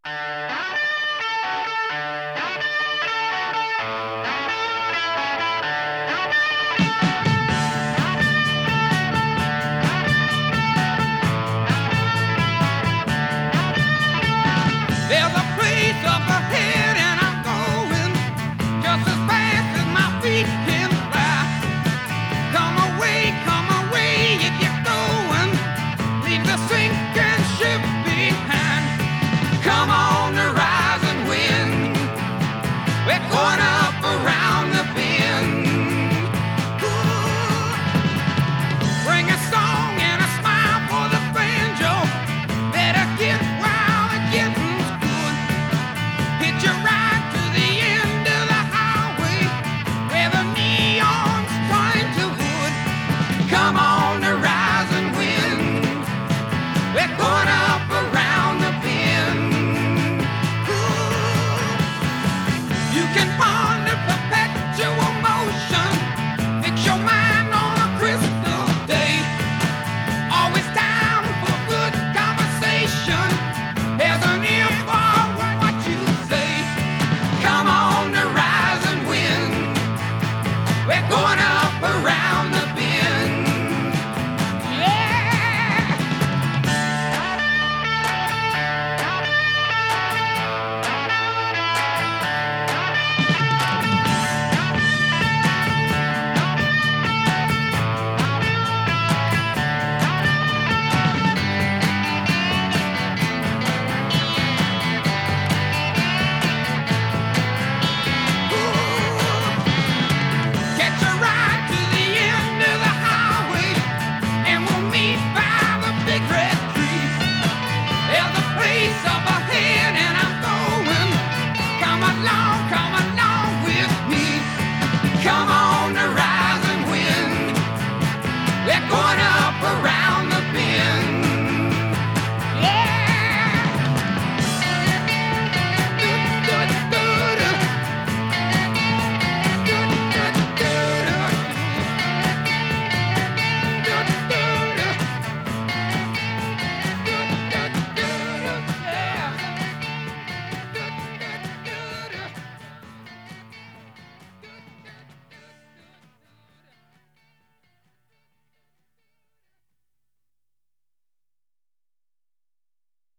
There's a place up ahead and I'm going just as fast as my feet can fly. Come away if you're going. Leave the sinking ship behind. Come on.